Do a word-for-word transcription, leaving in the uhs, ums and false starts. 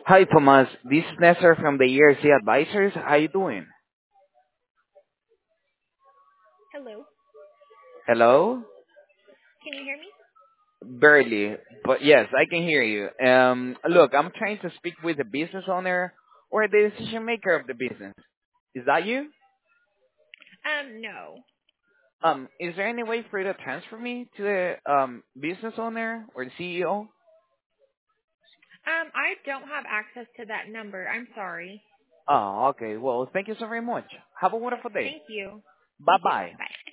Hi, Thomas. This is Nestor from the E R C Advisors. How you doing? Hello. Hello? Can you hear me? Barely, but yes, I can hear you. Um, look, I'm trying to speak with the business owner or the decision maker of the business. Is that you? Um, no. Um, is there any way for you to transfer me to the um business owner or the C E O? Um, I don't have access to that number. I'm sorry. Oh, okay. Well, thank you so very much. Have a wonderful day. Thank you. Bye You too. bye. Bye.